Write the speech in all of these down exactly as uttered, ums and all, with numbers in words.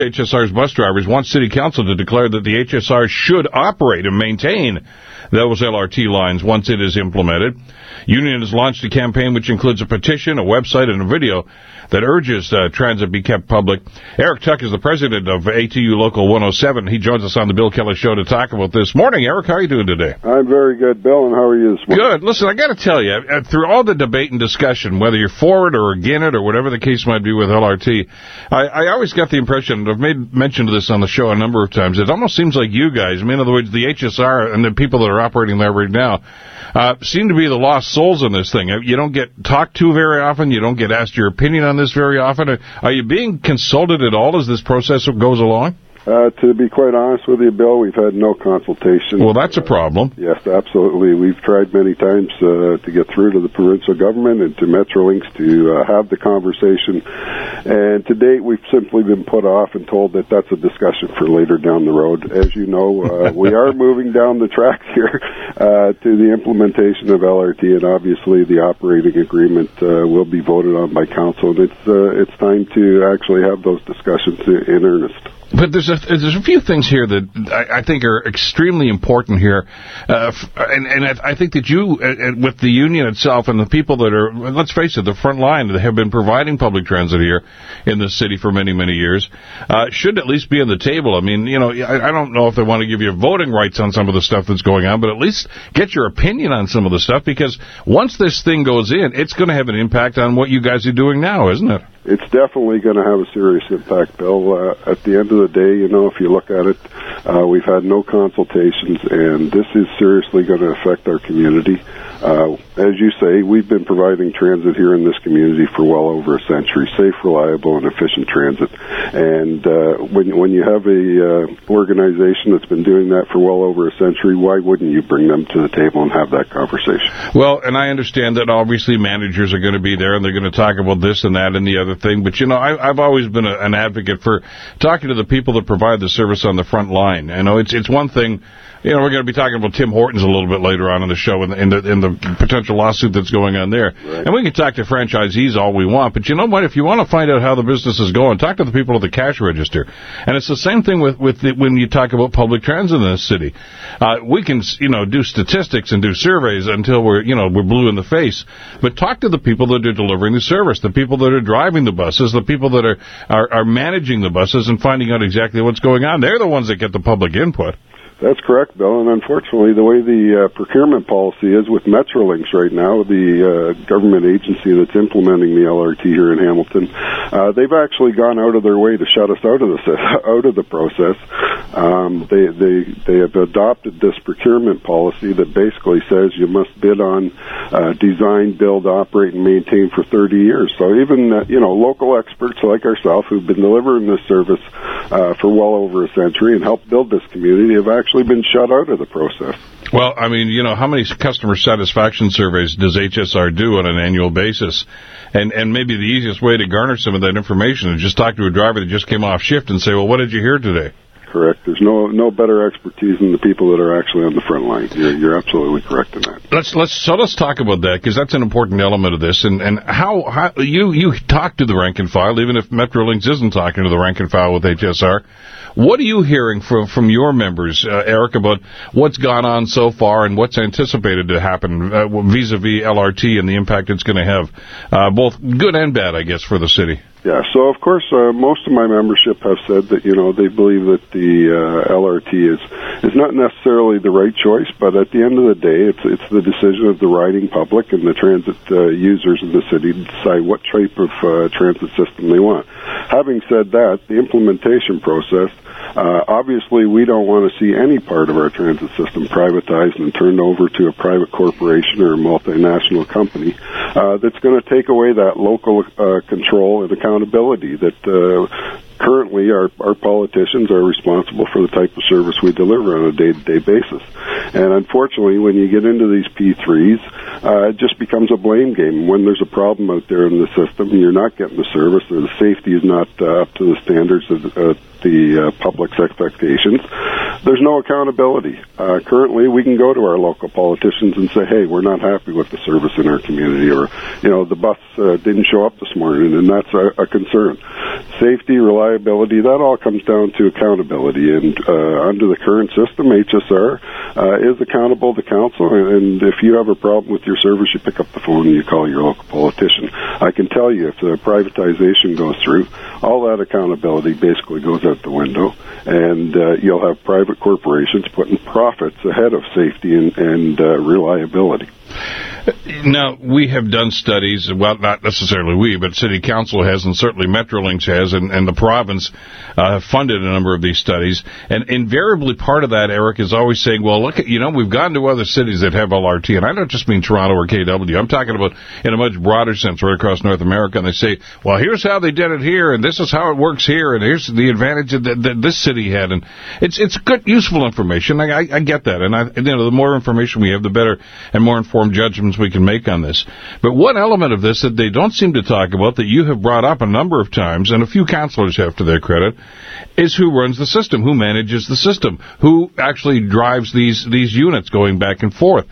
H S R's bus drivers want City Council to declare that the H S R should operate and maintain those L R T lines once it is implemented. Union has launched a campaign which includes a petition, a website, and a video that urges uh, transit be kept public. Eric Tuck is the president of A T U Local one oh seven. He joins us on the Bill Kelly Show to talk about this. Morning, Eric. How are you doing today? I'm very good, Bill, and how are you this morning? Good. Listen, I got to tell you, uh, through all the debate and discussion, whether you're for it or against it or whatever the case might be with L R T, I, I always got the impression, and I've made mention of this on the show a number of times, it almost seems like you guys, I mean, in other words, the H S R and the people that are operating there right now, Uh, seem to be the lost souls in this thing. You don't get talked to very often. You don't get asked your opinion on this very often. Are you being consulted at all as this process goes along? Uh, to be quite honest with you, Bill, we've had no consultation. Well, that's a problem. Uh, yes, absolutely. We've tried many times uh, to get through to the provincial government and to Metrolinx to uh, have the conversation. And to date, we've simply been put off and told that that's a discussion for later down the road. As you know, uh, we are moving down the track here uh, to the implementation of L R T, and obviously the operating agreement uh, will be voted on by council. And it's, uh, it's time to actually have those discussions in earnest. But there's a, there's a few things here that I, I think are extremely important here, uh, and, and I think that you, uh, with the union itself and the people that are, let's face it, the front line that have been providing public transit here in the city for many, many years, uh, should at least be on the table. I mean, you know, I, I don't know if they want to give you voting rights on some of the stuff that's going on, but at least get your opinion on some of the stuff, because once this thing goes in, it's going to have an impact on what you guys are doing now, isn't it? It's definitely going to have a serious impact, Bill. Uh, at the end of the day, you know, if you look at it, uh, we've had no consultations, and this is seriously going to affect our community. Uh, as you say, we've been providing transit here in this community for well over a century, safe, reliable, and efficient transit. And uh, when, when you have a uh, organization that's been doing that for well over a century, why wouldn't you bring them to the table and have that conversation? Well, and I understand that obviously managers are going to be there, and they're going to talk about this and that and the other thing. But, you know, I, I've always been a, an advocate for talking to the people that provide the service on the front line. I know it's it's one thing. You know, we're going to be talking about Tim Hortons a little bit later on in the show and in the, in the potential lawsuit that's going on there. Right. And we can talk to franchisees all we want, but you know what? If you want to find out how the business is going, talk to the people at the cash register. And it's the same thing with, with the, when you talk about public transit in this city. Uh, we can, you know, do statistics and do surveys until we're, you know, we're blue in the face. But talk to the people that are delivering the service, the people that are driving the buses, the people that are, are, are managing the buses and finding out exactly what's going on. They're the ones that get the public input. That's correct, Bill, and unfortunately, the way the uh, procurement policy is with Metrolinx right now, the uh, government agency that's implementing the L R T here in Hamilton, uh, they've actually gone out of their way to shut us out of the out of the process. Um, they they they have adopted this procurement policy that basically says you must bid on, uh, design, build, operate, and maintain for thirty years. So even uh, you know local experts like ourselves who've been delivering this service uh, for well over a century and helped build this community have actually been shut out of the process. Well, I mean, you know, how many customer satisfaction surveys does H S R do on an annual basis? And and maybe the easiest way to garner some of that information is just talk to a driver that just came off shift and say, well, what did you hear today? Correct. There's no no better expertise than the people that are actually on the front line. You're, you're absolutely correct in that. Let's let's so let's talk about that, because that's an important element of this. And and how, how you you talk to the rank and file, even if Metrolinx isn't talking to the rank and file with H S R. What are you hearing from from your members, uh, Eric, about what's gone on so far and what's anticipated to happen uh, vis-a-vis L R T and the impact it's going to have, uh, both good and bad, I guess, for the city? Yeah, so of course, uh, most of my membership have said that, you know, they believe that the uh, L R T is is not necessarily the right choice, but at the end of the day, it's it's the decision of the riding public and the transit uh, users in the city to decide what type of uh, transit system they want. Having said that, the implementation process, uh, obviously we don't want to see any part of our transit system privatized and turned over to a private corporation or a multinational company uh, that's going to take away that local uh, control and accountability that uh, currently our, our politicians are responsible for the type of service we deliver on a day-to-day basis. And unfortunately, when you get into these P threes, uh, it just becomes a blame game. When there's a problem out there in the system, you're not getting the service, or the safety is not uh, up to the standards of uh, the uh, public's expectations, there's no accountability. Uh, currently, we can go to our local politicians and say, hey, we're not happy with the service in our community, or, you know, the bus uh, didn't show up this morning, and that's a, a concern. Safety, reliability, that all comes down to accountability, and uh, under the current system, H S R uh, is accountable to council, and if you have a problem with your service, you pick up the phone and you call your local politician. I can tell you, if the privatization goes through, all that accountability basically goes out the window, and uh, you'll have private corporations putting profits ahead of safety and, and uh, reliability. Now, we have done studies, well, not necessarily we, but City Council has, and certainly Metrolinx has, and, and the province uh, have funded a number of these studies. And invariably part of that, Eric, is always saying, well, look, at, you know, we've gone to other cities that have L R T, and I don't just mean Toronto or K W. I'm talking about in a much broader sense right across North America, and they say, well, here's how they did it here, and this is how it works here, and here's the advantage that, that this city had. And it's it's good, useful information. I, I, I get that. And, I, you know, the more information we have, the better and more informed judgments we can make on this. But one element of this that they don't seem to talk about, that you have brought up a number of times, and a few councillors have to their credit, is who runs the system, who manages the system, who actually drives these these units going back and forth.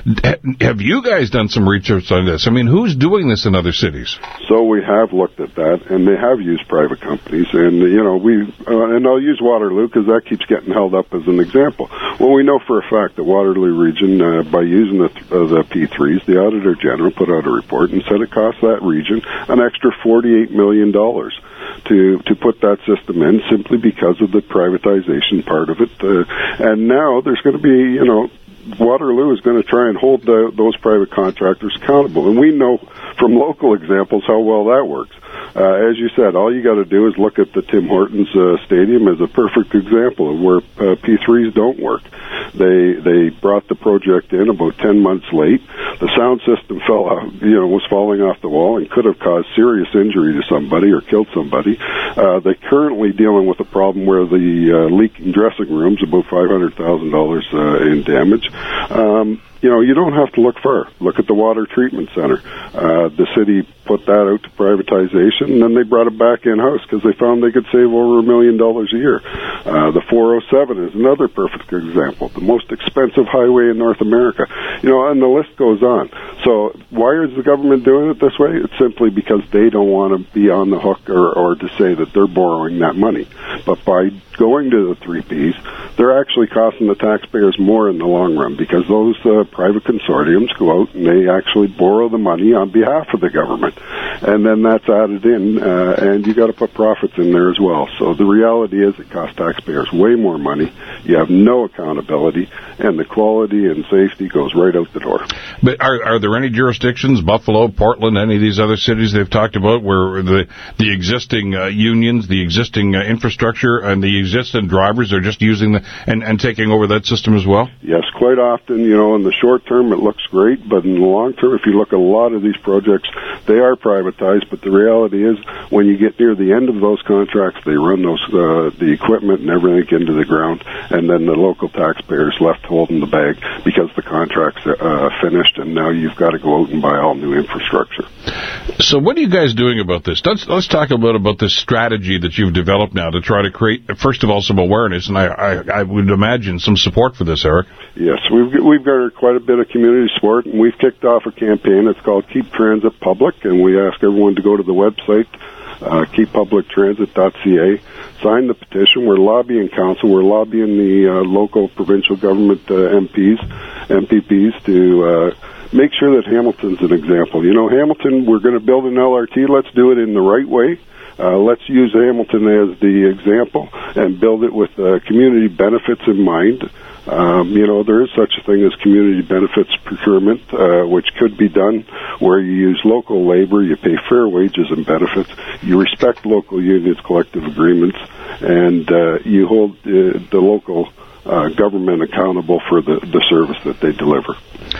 Have you guys done some research on this? I mean, who's doing this in other cities? So we have looked at that, and they have used private companies, and, you know, we, uh, and I'll use Waterloo because that keeps getting held up as an example. Well, we know for a fact that Waterloo Region, uh, by using the, uh, the P threes, the Auditor General put out a report and said it cost that region an extra forty-eight million dollars to to put that system in, simply because of the privatization part of it. Uh, and now there's going to be, you know, Waterloo is going to try and hold the, those private contractors accountable. And we know from local examples how well that works. Uh, as you said, all you got to do is look at the Tim Hortons uh, Stadium as a perfect example of where uh, P threes don't work. They they brought the project in about ten months late. The sound system fell out, you know, was falling off the wall and could have caused serious injury to somebody or killed somebody. Uh, they're currently dealing with a problem where the uh, leaking dressing rooms, about five hundred thousand dollars uh, in damage. Um, You know, you don't have to look far. Look at the water treatment center. Uh, the city put that out to privatization, and then they brought it back in-house because they found they could save over a million dollars a year. Uh, the four oh seven is another perfect example, the most expensive highway in North America. You know, and the list goes on. So why is the government doing it this way? It's simply because they don't want to be on the hook or, or to say that they're borrowing that money. But by going to the three Ps, they're actually costing the taxpayers more in the long run, because those uh, private consortiums go out and they actually borrow the money on behalf of the government. And then that's added in, uh, and you got to put profits in there as well. So the reality is it costs taxpayers way more money. You have no accountability, and the quality and safety goes right out the door. But are, are there any jurisdictions, Buffalo, Portland, any of these other cities they've talked about, where the the existing uh, unions, the existing uh, infrastructure, and the existing drivers are just using the and, and taking over that system as well? Yes, quite often. You know, in the short term it looks great, but in the long term, if you look at a lot of these projects, they are privatized. But the reality is, when you get near the end of those contracts, they run those uh, the equipment and everything into the ground, and then the local taxpayers left holding the bag because the contract's uh, finished, and now you've got to go out and buy all new infrastructure. So what are you guys doing about this? Let's, let's talk a bit about this strategy that you've developed now to try to create, first of all, some awareness, and I, I, I would imagine some support for this, Eric. Yes, we've we've garnered quite a bit of community support, and we've kicked off a campaign. It's called Keep Transit Public, and we ask everyone to go to the website, uh, keep public transit dot c a, sign the petition. We're lobbying council. We're lobbying the uh, local, provincial government uh, M Ps, M P Ps to uh, make sure that Hamilton's an example. You know, Hamilton, we're going to build an L R T. Let's do it in the right way. Uh, let's use Hamilton as the example and build it with uh, community benefits in mind. Um, you know, there is such a thing as community benefits procurement, uh, which could be done where you use local labor, you pay fair wages and benefits, you respect local unions' collective agreements, and uh, you hold uh, the local uh, government accountable for the, the service that they deliver.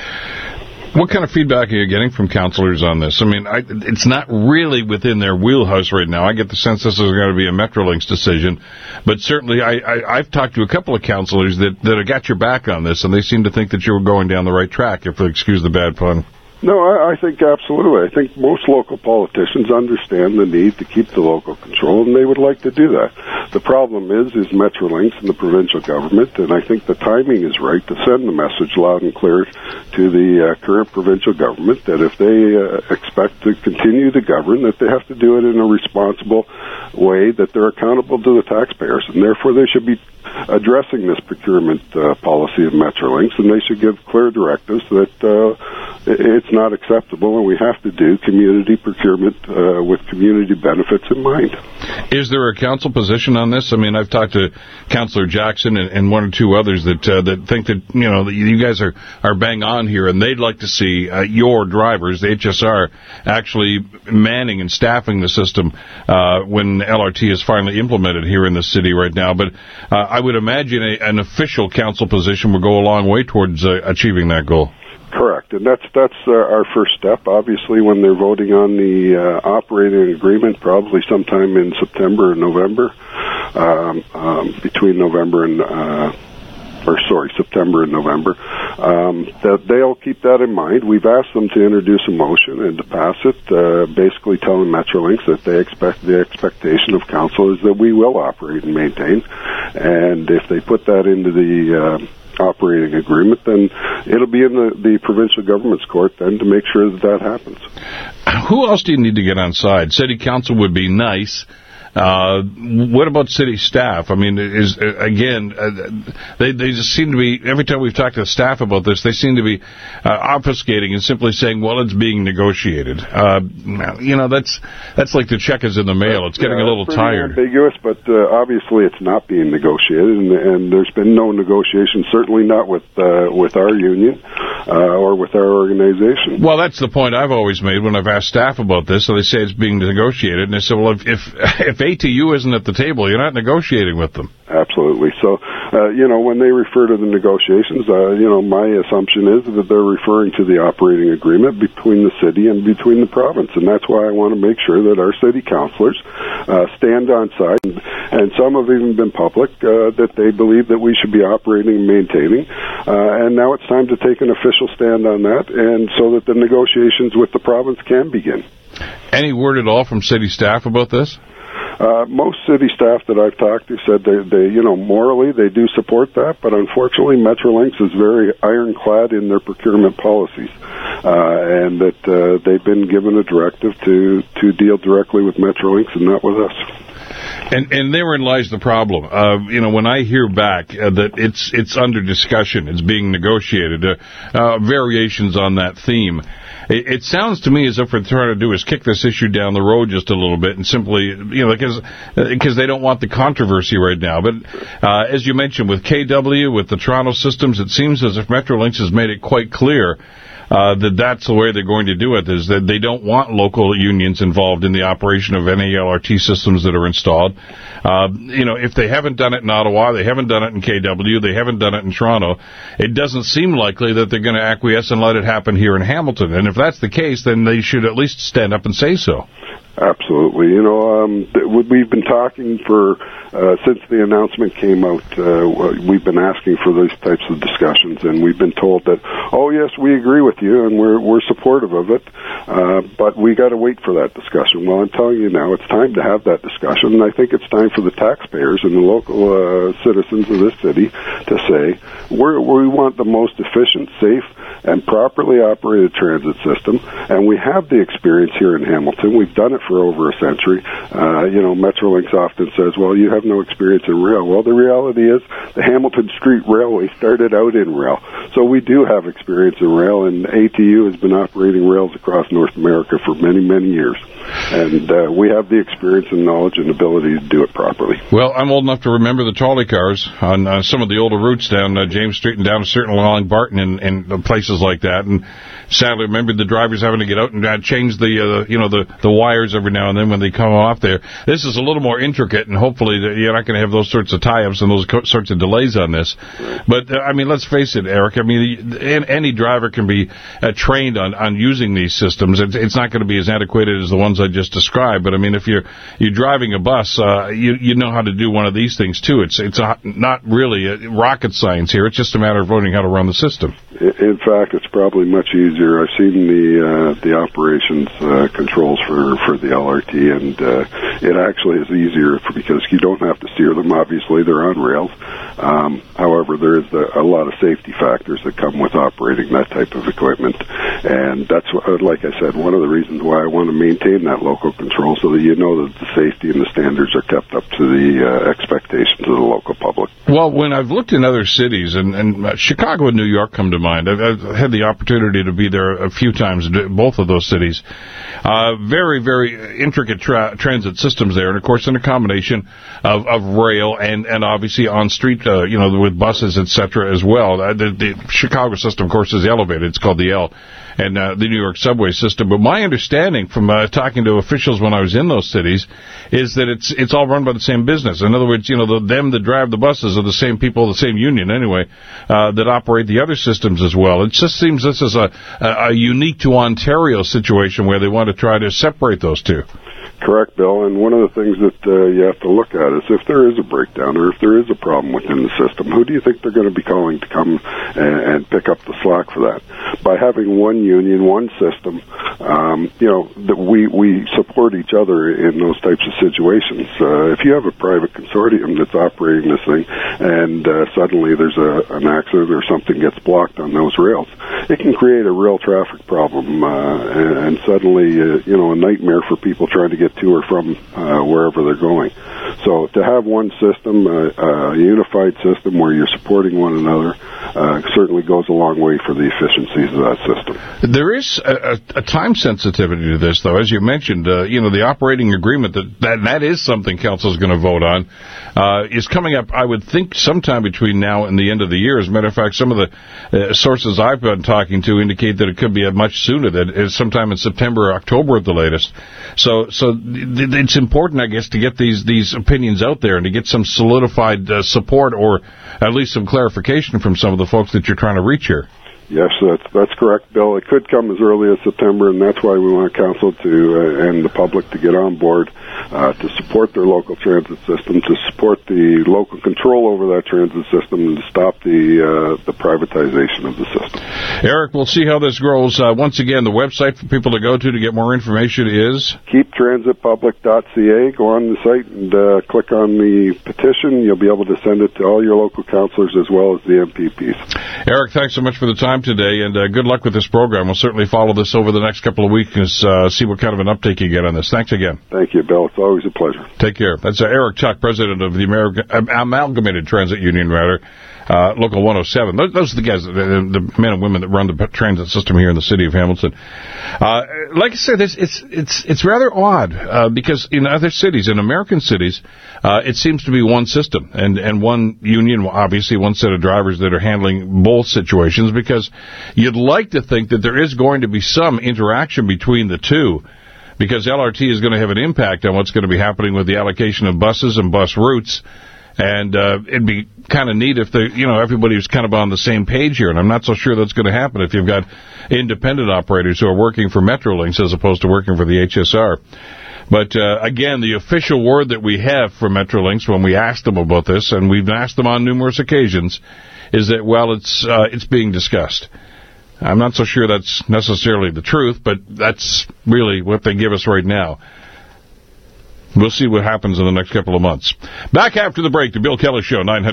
What kind of feedback are you getting from councillors on this? I mean, I, it's not really within their wheelhouse right now. I get the sense this is going to be a Metrolinx decision, but certainly I, I, I've talked to a couple of councillors that, that have got your back on this, and they seem to think that you were going down the right track, if you'll excuse the bad pun. No, I, I think absolutely. I think most local politicians understand the need to keep the local control, and they would like to do that. The problem is, is Metrolinx and the provincial government, and I think the timing is right to send the message loud and clear to the uh, current provincial government that if they uh, expect to continue to govern, that they have to do it in a responsible way, that they're accountable to the taxpayers, and therefore they should be addressing this procurement uh, policy of Metrolinx, and they should give clear directives that uh, it's not acceptable, and we have to do community procurement uh, with community benefits in mind. Is there a council position on this? I mean, I've talked to Councillor Jackson and, and one or two others that uh, that think that, you know, that you guys are, are bang on here, and they'd like to see uh, your drivers, the H S R, actually manning and staffing the system uh, when L R T is finally implemented here in the city right now. But uh, I would imagine a, an official council position would go a long way towards uh, achieving that goal. Correct, and that's that's uh, our first step. Obviously, when they're voting on the uh, operating agreement, probably sometime in September or November, um, um, between November and, uh, or sorry, September and November, um, that they'll keep that in mind. We've asked them to introduce a motion and to pass it, uh, basically telling Metrolinx that they expect the expectation of council is that we will operate and maintain, and if they put that into the uh, operating agreement, then it'll be in the, the provincial government's court then to make sure that that happens. Who else do you need to get on side? City council would be nice. Uh, what about city staff? I mean, is uh, again, uh, they they just seem to be, every time we've talked to staff about this, they seem to be uh, obfuscating and simply saying, well, it's being negotiated. Uh, you know, that's that's like the check is in the mail. It's getting yeah, a little it's tired. ambiguous, but uh, obviously it's not being negotiated, and, and there's been no negotiation, certainly not with uh, with our union uh, or with our organization. Well, that's the point I've always made when I've asked staff about this. So they say it's being negotiated, and they say, well, if if, if A T U isn't at the table, you're not negotiating with them. Absolutely. So, uh, you know, when they refer to the negotiations, uh, you know, my assumption is that they're referring to the operating agreement between the city and between the province, and that's why I want to make sure that our city councillors uh, stand on side, and, and some have even been public, uh, that they believe that we should be operating and maintaining, uh, and now it's time to take an official stand on that, and so that the negotiations with the province can begin. Any word at all from city staff about this? Uh, most city staff that I've talked to said they, they, you know, morally they do support that, but unfortunately Metrolinx is very ironclad in their procurement policies, uh, and that uh, they've been given a directive to, to deal directly with Metrolinx and not with us. And and therein lies the problem. Uh, you know, when I hear back uh, that it's it's under discussion, it's being negotiated, uh, uh, variations on that theme, it, it sounds to me as if what they're trying to do is kick this issue down the road just a little bit and simply, you know, because because they don't want the controversy right now. But uh, as you mentioned, with K W, with the Toronto systems, it seems as if Metrolinx has made it quite clear Uh, that that's the way they're going to do it, is that they don't want local unions involved in the operation of any L R T systems that are installed. Uh, you know, if they haven't done it in Ottawa, they haven't done it in K W, they haven't done it in Toronto, it doesn't seem likely that they're going to acquiesce and let it happen here in Hamilton. And if that's the case, then they should at least stand up and say so. Absolutely. You know, um, we've been talking for, uh, since the announcement came out, uh, we've been asking for these types of discussions, and we've been told that, oh, yes, we agree with you, and we're we're supportive of it, uh, but we got to wait for that discussion. Well, I'm telling you now, it's time to have that discussion, and I think it's time for the taxpayers and the local uh, citizens of this city to say, we're, we want the most efficient, safe, and properly operated transit system, and we have the experience here in Hamilton. We've done it for over a century. Uh, you know, Metrolinx often says, well, you have no experience in rail. Well, the reality is the Hamilton Street Railway started out in rail. So we do have experience in rail, and A T U has been operating rails across North America for many, many years. And uh, we have the experience and knowledge and ability to do it properly. Well, I'm old enough to remember the trolley cars on uh, some of the older routes down uh, James Street and down to certain along Barton and, and places like that. And sadly, remember the drivers having to get out and uh, change the uh, you know the, the wires every now and then when they come off there. This is a little more intricate, and hopefully you're not going to have those sorts of tie-ups and those co- sorts of delays on this. But uh, I mean, let's face it, Eric. I mean, any driver can be uh, trained on, on using these systems. It's, it's not going to be as antiquated as the ones I just described. But I mean, if you're you're driving a bus, uh, you you know how to do one of these things too. It's it's a, not really a rocket science here. It's just a matter of learning how to run the system. In fact, fact, it's probably much easier. I've seen the uh, the operations uh, controls for, for the L R T, and uh, it actually is easier for, because you don't have to steer them. Obviously, they're on rails. Um, however, there is a, a lot of safety factors that come with operating that type of equipment, and that's what, like I said, one of the reasons why I want to maintain that local control, so that you know that the safety and the standards are kept up to the uh, expectations of the local public. Well, when I've looked in other cities, and, and uh, Chicago and New York come to mind, I've, I've had the opportunity to be there a few times, both of those cities. Uh, very, very intricate tra- transit systems there, and of course, in a combination of, of rail and, and obviously on-street, uh, you know, with buses, et cetera, as well. Uh, the, the Chicago system, of course, is elevated. It's called the L. And uh, the New York subway system. But my understanding from uh, talking to officials when I was in those cities is that it's it's all run by the same business. In other words, you know, the, them that drive the buses are the same people, the same union anyway, uh, that operate the other systems as well. It just seems this is a, a, a unique to Ontario situation where they want to try to separate those two. Correct, Bill. And one of the things that uh, you have to look at is if there is a breakdown or if there is a problem within the system, who do you think they're going to be calling to come and, and pick up the slack for that? By having one union, one system, um, you know, that we, we support each other in those types of situations. Uh, if you have a private consortium that's operating this thing and uh, suddenly there's a, an accident or something gets blocked on those rails, it can create a real traffic problem uh, and, and suddenly, uh, you know, a nightmare for people trying to get to or from uh, wherever they're going. So to have one system, uh, a unified system where you're supporting one another, uh, certainly goes a long way for the efficiencies of that system. There is a, a, a time sensitivity to this, though. As you mentioned, uh, you know, the operating agreement, that, that, that is something council is going to vote on, uh, is coming up, I would think, sometime between now and the end of the year. As a matter of fact, some of the uh, sources I've been talking to indicate that it could be much sooner, that it's sometime in September or October at the latest. So, so it's important, I guess, to get these, these opinions out there and to get some solidified uh, support or at least some clarification from some of the folks that you're trying to reach here. Yes, that's that's correct, Bill. It could come as early as September, and that's why we want council to uh, and the public to get on board uh, to support their local transit system, to support the local control over that transit system, and to stop the uh, the privatization of the system. Eric, we'll see how this grows. Uh, once again, the website for people to go to to get more information is keep transit public dot c a. Go on the site and uh, click on the petition. You'll be able to send it to all your local councillors as well as the M P Ps. Eric, thanks so much for the time today, and uh, good luck with this program. We'll certainly follow this over the next couple of weeks and uh, see what kind of an uptake you get on this. Thanks again. Thank you, Bill. It's always a pleasure. Take care. That's uh, Eric Tuck, president of the American uh, Amalgamated Transit Union, rather, uh, Local one oh seven. Those, those are the guys, the, the men and women that run the transit system here in the city of Hamilton. Uh, like I said, it's it's it's, it's rather odd uh, because in other cities, in American cities, uh, it seems to be one system and, and one union, obviously one set of drivers that are handling both situations, because you'd like to think that there is going to be some interaction between the two, because L R T is going to have an impact on what's going to be happening with the allocation of buses and bus routes. And uh, it'd be kind of neat if the you know everybody was kind of on the same page here, and I'm not so sure that's going to happen if you've got independent operators who are working for Metrolinx as opposed to working for the H S R. But uh, again, the official word that we have from Metrolinx when we asked them about this, and we've asked them on numerous occasions, is that, well, it's uh, it's being discussed. I'm not so sure that's necessarily the truth, but that's really what they give us right now. We'll see what happens in the next couple of months. Back after the break, the Bill Kelly Show, nine hundred.